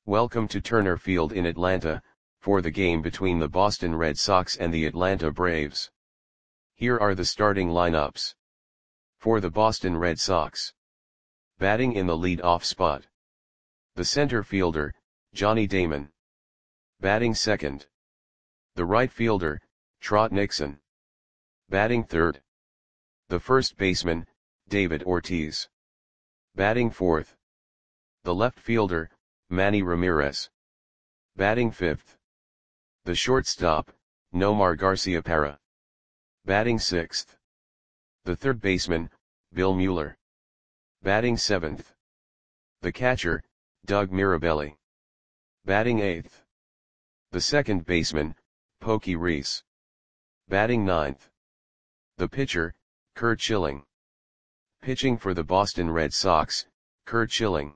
Welcome to Turner Field in Atlanta, for the game between the Boston Red Sox and the Atlanta Braves. Here are the starting lineups. For the Boston Red Sox. Batting in the lead-off spot. The center fielder, Johnny Damon. Batting second. The right fielder, Trot Nixon. Batting third. The first baseman, David Ortiz. Batting fourth. The left fielder, Manny Ramirez. Batting fifth. The shortstop, Nomar Garciaparra. Batting sixth. The third baseman, Bill Mueller. Batting seventh. The catcher, Doug Mirabelli. Batting eighth. The second baseman, Pokey Reese. Batting ninth. The pitcher, Curt Schilling. Pitching for the Boston Red Sox, Curt Schilling.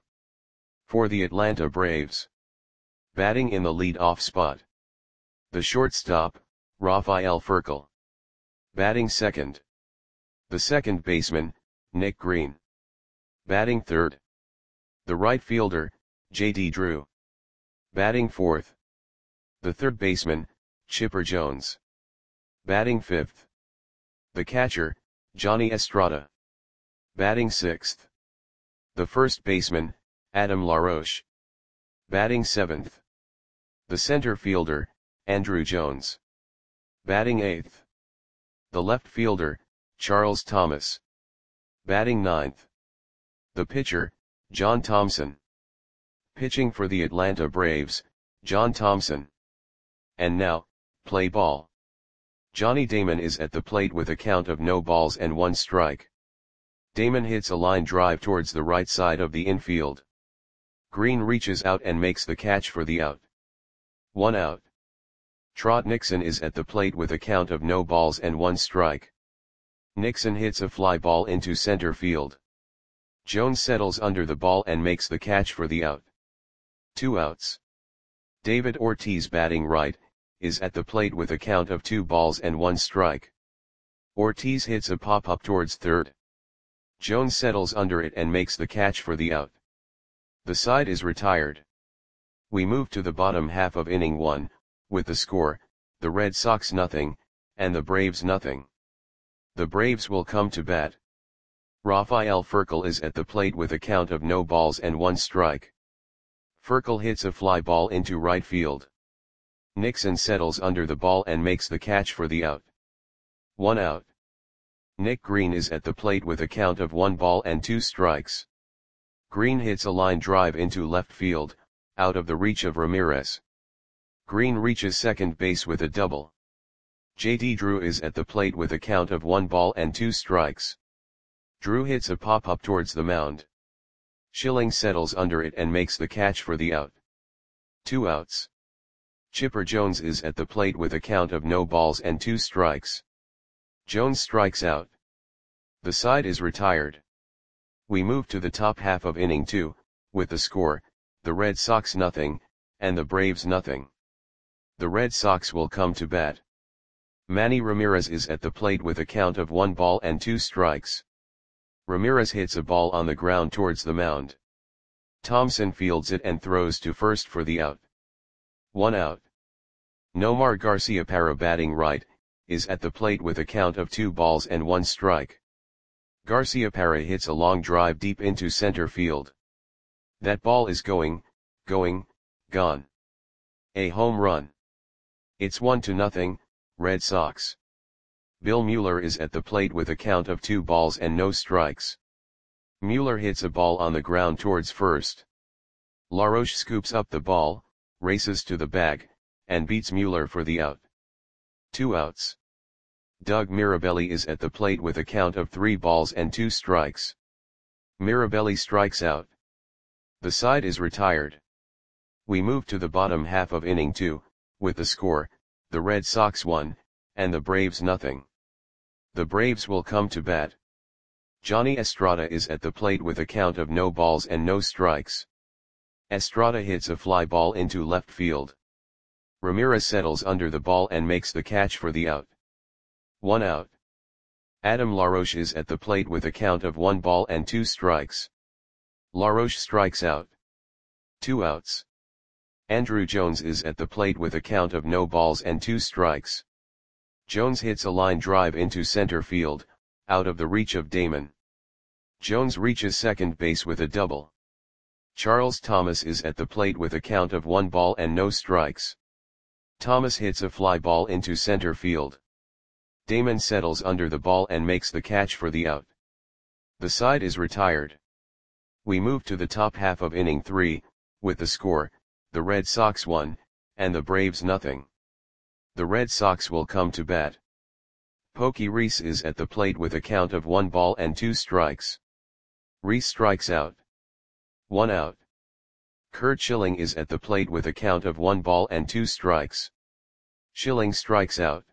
For the Atlanta Braves. Batting in the lead-off spot. The shortstop, Rafael Furcal. Batting second. The second baseman, Nick Green. Batting third. The right fielder, J.D. Drew. Batting fourth. The third baseman, Chipper Jones. Batting fifth. The catcher, Johnny Estrada. Batting sixth. The first baseman, Adam LaRoche. Batting seventh. The center fielder, Andruw Jones. Batting eighth. The left fielder, Charles Thomas. Batting ninth. The pitcher, John Thompson. Pitching for the Atlanta Braves, John Thompson. And now, play ball. Johnny Damon is at the plate with a count of no balls and one strike. Damon hits a line drive towards the right side of the infield. Green reaches out and makes the catch for the out. 1 out. Trot Nixon is at the plate with a count of no balls and one strike. Nixon hits a fly ball into center field. Jones settles under the ball and makes the catch for the out. 2 outs. David Ortiz, batting right, is at the plate with a count of 2 balls and 1 strike. Ortiz hits a pop-up towards third. Jones settles under it and makes the catch for the out. The side is retired. We move to the bottom half of inning 1, with the score, the Red Sox 0, and the Braves 0. The Braves will come to bat. Rafael Furcal is at the plate with a count of no balls and 1 strike. Furcal hits a fly ball into right field. Nixon settles under the ball and makes the catch for the out. 1 out. Nick Green is at the plate with a count of 1 ball and 2 strikes. Green hits a line drive into left field, out of the reach of Ramirez. Green reaches second base with a double. J.D. Drew is at the plate with a count of 1 ball and 2 strikes. Drew hits a pop-up towards the mound. Schilling settles under it and makes the catch for the out. 2 outs. Chipper Jones is at the plate with a count of no balls and 2 strikes. Jones strikes out. The side is retired. We move to the top half of inning 2, with the score, the Red Sox 0, and the Braves 0. The Red Sox will come to bat. Manny Ramirez is at the plate with a count of 1 ball and 2 strikes. Ramirez hits a ball on the ground towards the mound. Thompson fields it and throws to first for the out. 1 out. Nomar Garciaparra, batting right, is at the plate with a count of 2 balls and 1 strike. Garciaparra hits a long drive deep into center field. That ball is gone. A home run. It's 1-0, Red Sox. Bill Mueller is at the plate with a count of 2 balls and no strikes. Mueller hits a ball on the ground towards first. LaRoche scoops up the ball, races to the bag, and beats Mueller for the out. 2 outs. Doug Mirabelli is at the plate with a count of 3 balls and 2 strikes. Mirabelli strikes out. The side is retired. We move to the bottom half of inning 2, with the score, the Red Sox 1, and the Braves 0. The Braves will come to bat. Johnny Estrada is at the plate with a count of no balls and no strikes. Estrada hits a fly ball into left field. Ramirez settles under the ball and makes the catch for the out. 1 out. Adam LaRoche is at the plate with a count of 1 ball and 2 strikes. LaRoche strikes out. 2 outs. Andruw Jones is at the plate with a count of no balls and 2 strikes. Jones hits a line drive into center field, out of the reach of Damon. Jones reaches second base with a double. Charles Thomas is at the plate with a count of 1 ball and no strikes. Thomas hits a fly ball into center field. Damon settles under the ball and makes the catch for the out. The side is retired. We move to the top half of inning 3, with the score, the Red Sox 1, and the Braves nothing. The Red Sox will come to bat. Pokey Reese is at the plate with a count of 1 ball and 2 strikes. Reese strikes out. 1 out. Curt Schilling is at the plate with a count of 1 ball and 2 strikes. Schilling strikes out.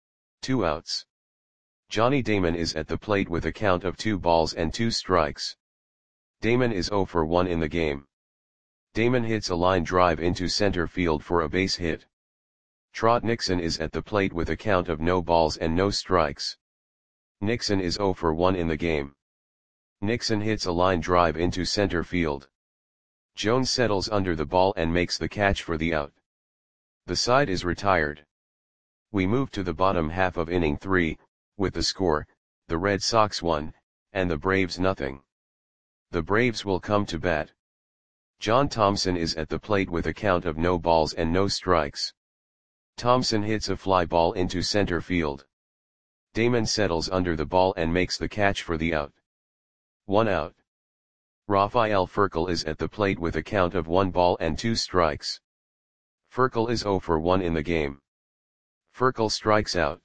2 outs. Johnny Damon is at the plate with a count of 2 balls and 2 strikes. Damon is 0 for 1 in the game. Damon hits a line drive into center field for a base hit. Trot Nixon is at the plate with a count of no balls and no strikes. Nixon is 0 for 1 in the game. Nixon hits a line drive into center field. Jones settles under the ball and makes the catch for the out. The side is retired. We move to the bottom half of inning 3, with the score, the Red Sox 1, and the Braves nothing. The Braves will come to bat. John Thompson is at the plate with a count of no balls and no strikes. Thompson hits a fly ball into center field. Damon settles under the ball and makes the catch for the out. 1 out. Rafael Furcal is at the plate with a count of 1 ball and 2 strikes. Furcal is 0 for 1 in the game. Furcal strikes out.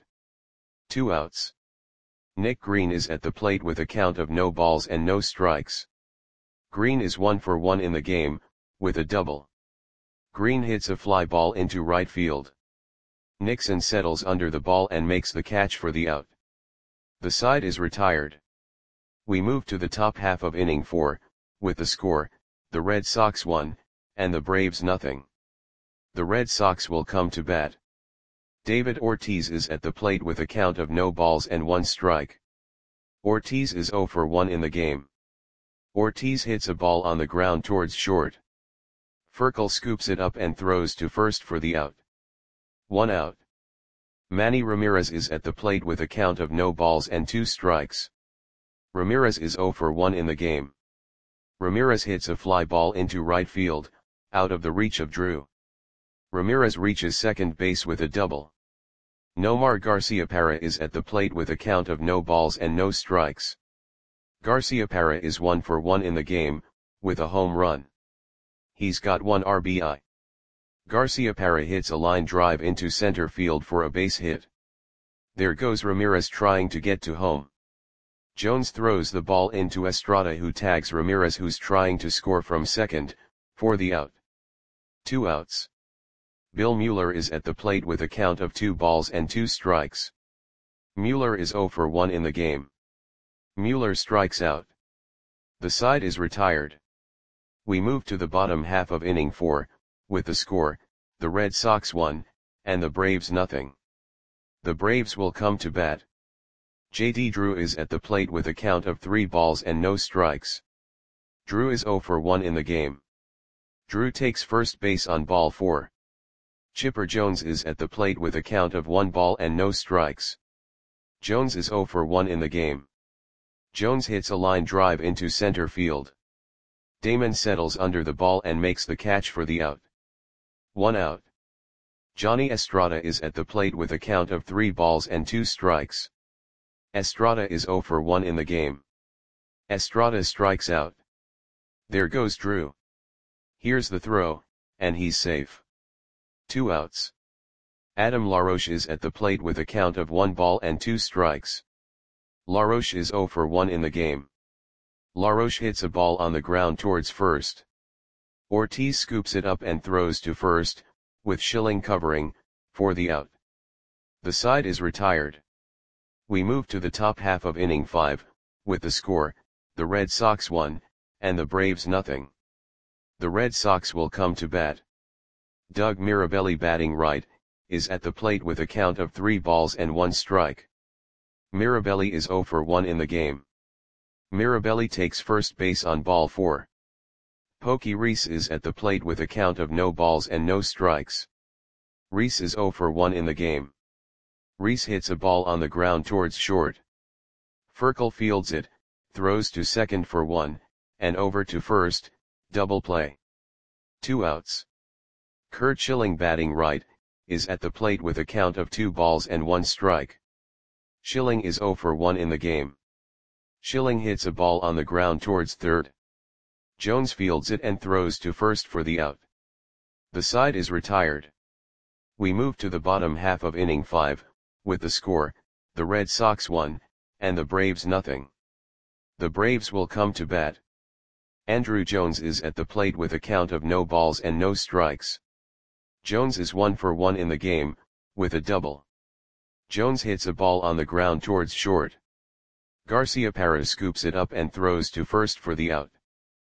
2 outs. Nick Green is at the plate with a count of no balls and no strikes. Green is 1 for 1 in the game, with a double. Green hits a fly ball into right field. Nixon settles under the ball and makes the catch for the out. The side is retired. We move to the top half of inning 4, with the score, the Red Sox 1, and the Braves nothing. The Red Sox will come to bat. David Ortiz is at the plate with a count of no balls and 1 strike. Ortiz is 0 for 1 in the game. Ortiz hits a ball on the ground towards short. Furcal scoops it up and throws to first for the out. 1 out. Manny Ramirez is at the plate with a count of no balls and 2 strikes. Ramirez is 0 for 1 in the game. Ramirez hits a fly ball into right field, out of the reach of Drew. Ramirez reaches second base with a double. Nomar Garciaparra is at the plate with a count of no balls and no strikes. Garciaparra is 1 for 1 in the game, with a home run. He's got 1 RBI. Garciaparra hits a line drive into center field for a base hit. There goes Ramirez trying to get to home. Jones throws the ball into Estrada, who tags Ramirez, who's trying to score from second, for the out. 2 outs. Bill Mueller is at the plate with a count of 2 balls and 2 strikes. Mueller is 0 for 1 in the game. Mueller strikes out. The side is retired. We move to the bottom half of inning 4, with the score, the Red Sox 1, and the Braves nothing. The Braves will come to bat. J.D. Drew is at the plate with a count of 3 balls and no strikes. Drew is 0 for 1 in the game. Drew takes first base on ball 4. Chipper Jones is at the plate with a count of 1 ball and no strikes. Jones is 0 for 1 in the game. Jones hits a line drive into center field. Damon settles under the ball and makes the catch for the out. 1 out. Johnny Estrada is at the plate with a count of 3 balls and 2 strikes. Estrada is 0 for 1 in the game. Estrada strikes out. There goes Drew. Here's the throw, and he's safe. 2 outs. Adam LaRoche is at the plate with a count of 1 ball and 2 strikes. LaRoche is 0 for 1 in the game. LaRoche hits a ball on the ground towards first. Ortiz scoops it up and throws to first, with Schilling covering, for the out. The side is retired. We move to the top half of inning 5, with the score, the Red Sox 1, and the Braves nothing. The Red Sox will come to bat. Doug Mirabelli, batting right, is at the plate with a count of 3 balls and 1 strike. Mirabelli is 0 for 1 in the game. Mirabelli takes first base on ball 4. Pokey Reese is at the plate with a count of no balls and no strikes. Reese is 0 for 1 in the game. Reese hits a ball on the ground towards short. Furkel fields it, throws to second for 1, and over to first, double play. 2 outs. Kurt Schilling batting right, is at the plate with a count of 2 balls and 1 strike. Schilling is 0 for 1 in the game. Schilling hits a ball on the ground towards third. Jones fields it and throws to first for the out. The side is retired. We move to the bottom half of inning 5, with the score, the Red Sox 1, and the Braves nothing. The Braves will come to bat. Andruw Jones is at the plate with a count of no balls and no strikes. Jones is 1 for 1 in the game, with a double. Jones hits a ball on the ground towards short. Garciaparra scoops it up and throws to first for the out.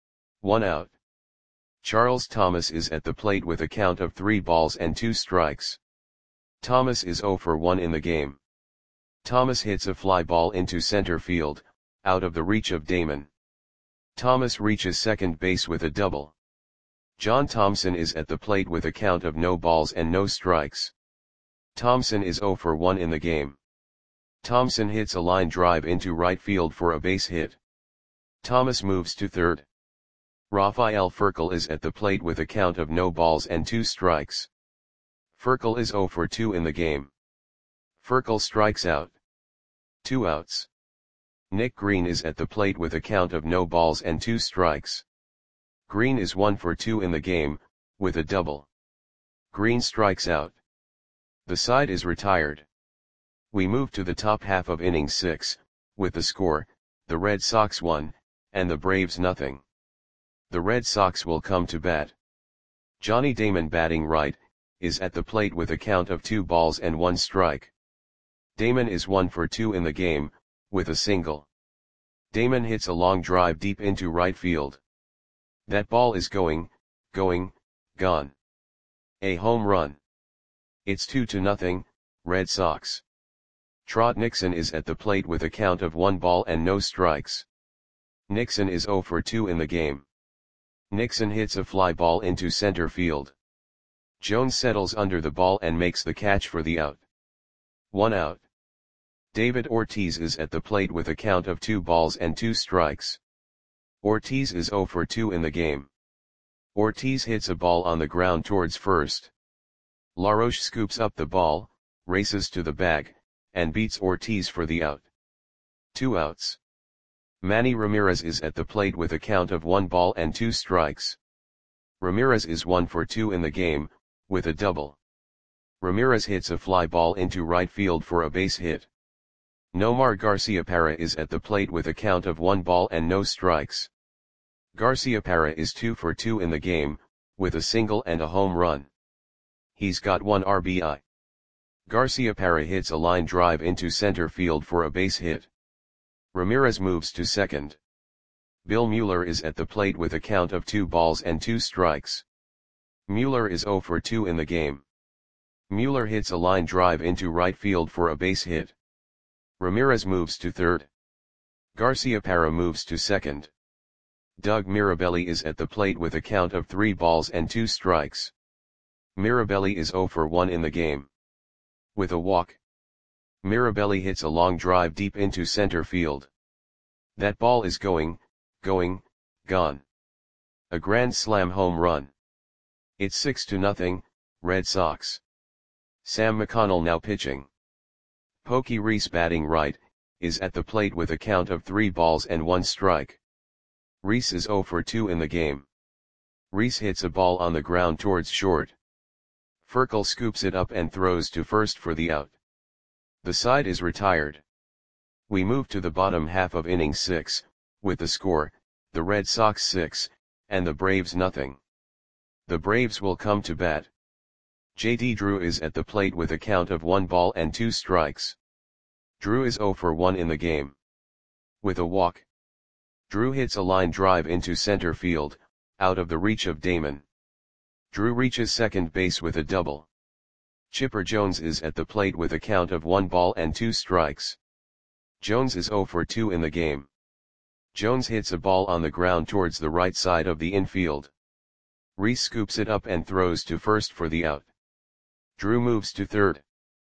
1 out. Charles Thomas is at the plate with a count of 3 balls and 2 strikes. Thomas is 0 for 1 in the game. Thomas hits a fly ball into center field, out of the reach of Damon. Thomas reaches second base with a double. John Thompson is at the plate with a count of no balls and no strikes. Thompson is 0 for 1 in the game. Thompson hits a line drive into right field for a base hit. Thomas moves to third. Rafael Furkel is at the plate with a count of no balls and 2 strikes. Furkel is 0 for 2 in the game. Furkel strikes out. 2 outs. Nick Green is at the plate with a count of no balls and 2 strikes. Green is 1 for 2 in the game, with a double. Green strikes out. The side is retired. We move to the top half of inning 6, with the score, the Red Sox 1, and the Braves nothing. The Red Sox will come to bat. Johnny Damon batting right, is at the plate with a count of 2 balls and 1 strike. Damon is 1 for 2 in the game, with a single. Damon hits a long drive deep into right field. That ball is going, gone. A home run. It's 2-0, Red Sox. Trot Nixon is at the plate with a count of 1 ball and no strikes. Nixon is 0 for 2 in the game. Nixon hits a fly ball into center field. Jones settles under the ball and makes the catch for the out. 1 out. David Ortiz is at the plate with a count of 2 balls and 2 strikes. Ortiz is 0 for 2 in the game. Ortiz hits a ball on the ground towards first. LaRoche scoops up the ball, races to the bag, and beats Ortiz for the out. 2 outs. Manny Ramirez is at the plate with a count of 1 ball and 2 strikes. Ramirez is 1 for 2 in the game, with a double. Ramirez hits a fly ball into right field for a base hit. Nomar Garciaparra is at the plate with a count of 1 ball and no strikes. Garciaparra is 2 for 2 in the game, with a single and a home run. He's got 1 RBI. Garciaparra hits a line drive into center field for a base hit. Ramirez moves to second. Bill Mueller is at the plate with a count of 2 balls and 2 strikes. Mueller is 0 for 2 in the game. Mueller hits a line drive into right field for a base hit. Ramirez moves to third. Garciaparra moves to second. Doug Mirabelli is at the plate with a count of 3 balls and 2 strikes. Mirabelli is 0 for 1 in the game. With a walk. Mirabelli hits a long drive deep into center field. That ball is going, gone. A grand slam home run. It's 6-0, Red Sox. Sam McConnell now pitching. Pokey Reese batting right, is at the plate with a count of 3 balls and 1 strike. Reese is 0 for 2 in the game. Reese hits a ball on the ground towards short. Furkel scoops it up and throws to first for the out. The side is retired. We move to the bottom half of inning 6, with the score, the Red Sox 6, and the Braves nothing. The Braves will come to bat. J.D. Drew is at the plate with a count of 1 ball and 2 strikes. Drew is 0 for 1 in the game. With a walk. Drew hits a line drive into center field, out of the reach of Damon. Drew reaches second base with a double. Chipper Jones is at the plate with a count of 1 ball and 2 strikes. Jones is 0 for 2 in the game. Jones hits a ball on the ground towards the right side of the infield. Reese scoops it up and throws to first for the out. Drew moves to third.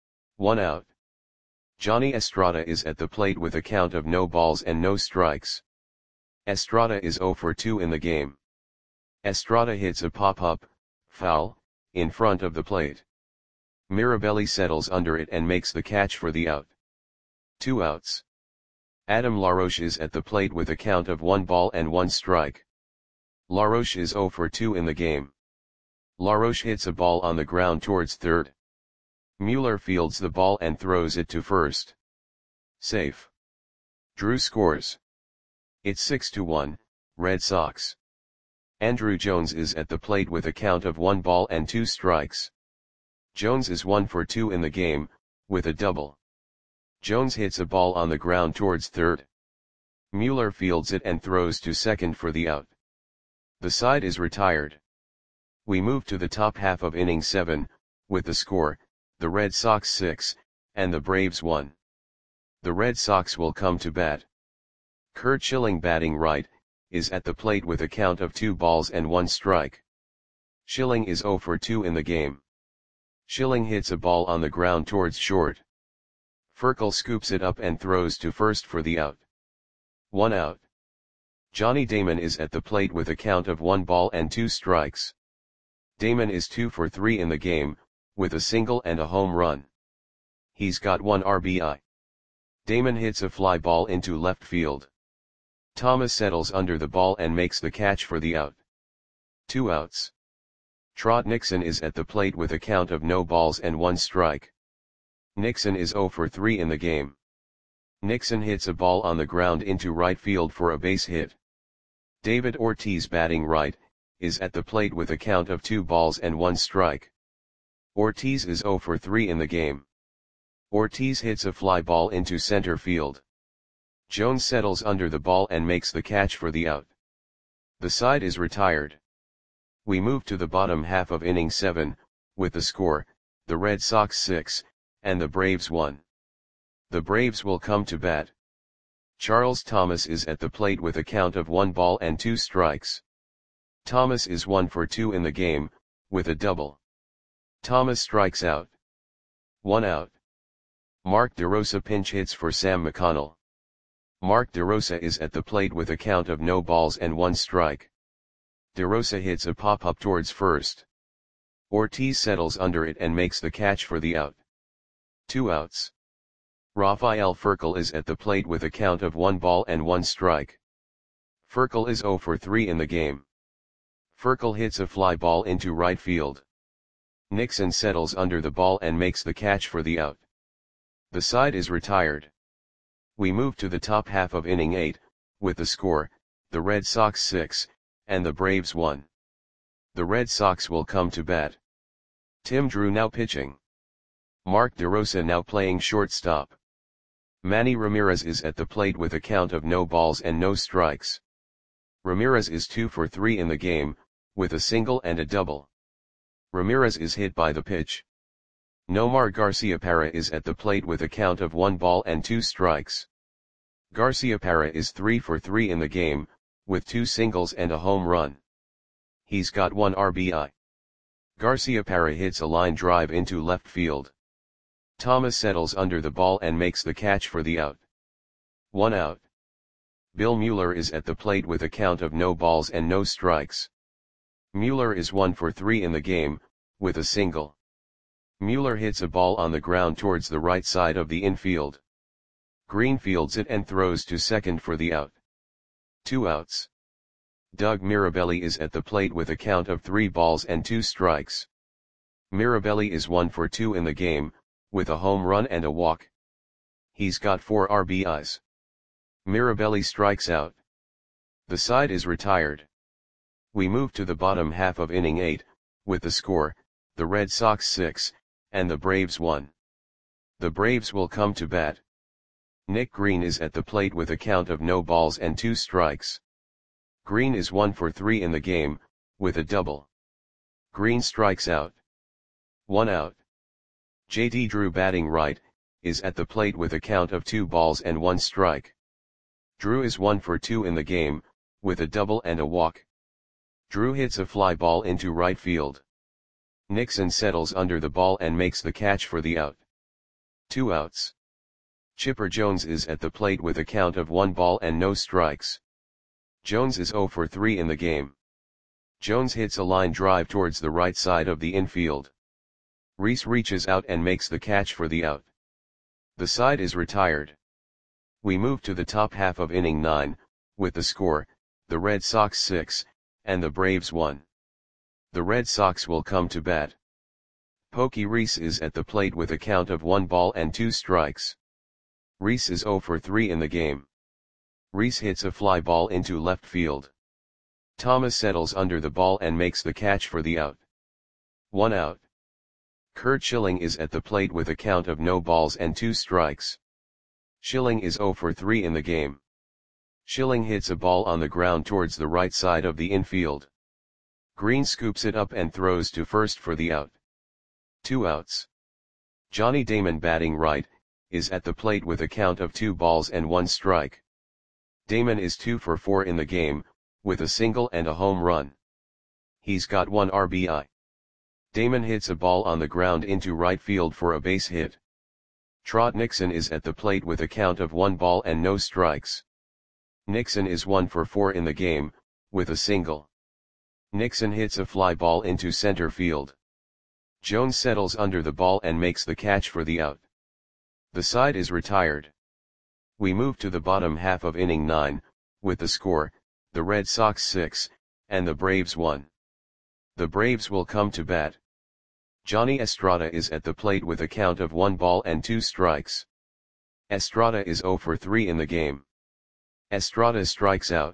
1 out. Johnny Estrada is at the plate with a count of no balls and no strikes. Estrada is 0 for 2 in the game. Estrada hits a pop-up, foul, in front of the plate. Mirabelli settles under it and makes the catch for the out. 2 outs. Adam LaRoche is at the plate with a count of 1 ball and 1 strike. LaRoche is 0 for 2 in the game. LaRoche hits a ball on the ground towards third. Mueller fields the ball and throws it to first. Safe. Drew scores. It's 6-1, Red Sox. Andruw Jones is at the plate with a count of 1 ball and 2 strikes. Jones is 1 for 2 in the game, with a double. Jones hits a ball on the ground towards third. Mueller fields it and throws to second for the out. The side is retired. We move to the top half of inning 7, with the score, the Red Sox 6, and the Braves 1. The Red Sox will come to bat. Curt Schilling, batting right, is at the plate with a count of 2 balls and 1 strike. Schilling is 0 for 2 in the game. Schilling hits a ball on the ground towards short. Furcal scoops it up and throws to first for the out. 1 out. Johnny Damon is at the plate with a count of 1 ball and 2 strikes. Damon is 2 for 3 in the game, with a single and a home run. He's got 1 RBI. Damon hits a fly ball into left field. Thomas settles under the ball and makes the catch for the out. 2 outs. Trot Nixon is at the plate with a count of no balls and 1 strike. Nixon is 0 for 3 in the game. Nixon hits a ball on the ground into right field for a base hit. David Ortiz, batting right, is at the plate with a count of 2 balls and 1 strike. Ortiz is 0 for 3 in the game. Ortiz hits a fly ball into center field. Jones settles under the ball and makes the catch for the out. The side is retired. We move to the bottom half of inning 7, with the score, the Red Sox 6, and the Braves 1. The Braves will come to bat. Charles Thomas is at the plate with a count of 1 ball and 2 strikes. Thomas is 1 for 2 in the game, with a double. Thomas strikes out. 1 out. Mark DeRosa pinch hits for Sam McConnell. Mark DeRosa is at the plate with a count of no balls and 1 strike. DeRosa hits a pop-up towards first. Ortiz settles under it and makes the catch for the out. 2 outs. Rafael Furcal is at the plate with a count of 1 ball and 1 strike. Furcal is 0 for 3 in the game. Furcal hits a fly ball into right field. Nixon settles under the ball and makes the catch for the out. The side is retired. We move to the top half of inning 8, with the score, the Red Sox 6, and the Braves 1. The Red Sox will come to bat. Tim Drew now pitching. Mark DeRosa now playing shortstop. Manny Ramirez is at the plate with a count of no balls and no strikes. Ramirez is 2 for 3 in the game, with a single and a double. Ramirez is hit by the pitch. Nomar Garciaparra is at the plate with a count of 1 ball and 2 strikes. Garciaparra is 3 for 3 in the game, with 2 singles and a home run. He's got 1 RBI. Garciaparra hits a line drive into left field. Thomas settles under the ball and makes the catch for the out. 1 out. Bill Mueller is at the plate with a count of no balls and no strikes. Mueller is 1 for 3 in the game, with a single. Mueller hits a ball on the ground towards the right side of the infield. Green fields it and throws to second for the out. 2 outs. Doug Mirabelli is at the plate with a count of 3 balls and 2 strikes. Mirabelli is 1 for 2 in the game, with a home run and a walk. He's got 4 RBIs. Mirabelli strikes out. The side is retired. We move to the bottom half of inning 8, with the score, the Red Sox 6, and the Braves 1. The Braves will come to bat. Nick Green is at the plate with a count of no balls and 2 strikes. Green is 1 for 3 in the game, with a double. Green strikes out. 1 out. J.D. Drew, batting right, is at the plate with a count of 2 balls and 1 strike. Drew is 1 for 2 in the game, with a double and a walk. Drew hits a fly ball into right field. Nixon settles under the ball and makes the catch for the out. 2 outs. Chipper Jones is at the plate with a count of 1 ball and no strikes. Jones is 0 for 3 in the game. Jones hits a line drive towards the right side of the infield. Reese reaches out and makes the catch for the out. The side is retired. We move to the top half of inning 9, with the score, the Red Sox 6, and the Braves 1. The Red Sox will come to bat. Pokey Reese is at the plate with a count of 1 ball and 2 strikes. Reese is 0 for 3 in the game. Reese hits a fly ball into left field. Thomas settles under the ball and makes the catch for the out. 1 out. Curt Schilling is at the plate with a count of no balls and 2 strikes. Schilling is 0 for 3 in the game. Schilling hits a ball on the ground towards the right side of the infield. Green scoops it up and throws to first for the out. 2 outs. Johnny Damon, batting right, is at the plate with a count of 2 balls and 1 strike. Damon is 2 for 4 in the game, with a single and a home run. He's got 1 RBI. Damon hits a ball on the ground into right field for a base hit. Trot Nixon is at the plate with a count of 1 ball and no strikes. Nixon is 1 for 4 in the game, with a single. Nixon hits a fly ball into center field. Jones settles under the ball and makes the catch for the out. The side is retired. We move to the bottom half of inning 9, with the score, the Red Sox 6, and the Braves 1. The Braves will come to bat. Johnny Estrada is at the plate with a count of 1 ball and 2 strikes. Estrada is 0 for 3 in the game. Estrada strikes out.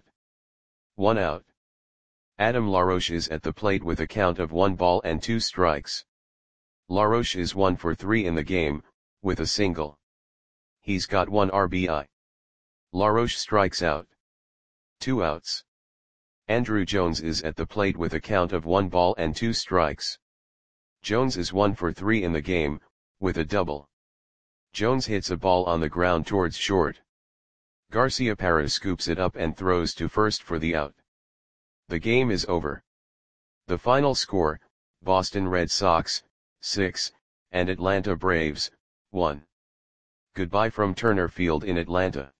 1 out. Adam LaRoche is at the plate with a count of 1 ball and 2 strikes. LaRoche is 1 for 3 in the game, with a single. He's got 1 RBI. LaRoche strikes out. 2 outs. Andruw Jones is at the plate with a count of 1 ball and 2 strikes. Jones is 1 for 3 in the game, with a double. Jones hits a ball on the ground towards short. Garciaparra scoops it up and throws to first for the out. The game is over. The final score, Boston Red Sox, 6, and Atlanta Braves, 1. Goodbye from Turner Field in Atlanta.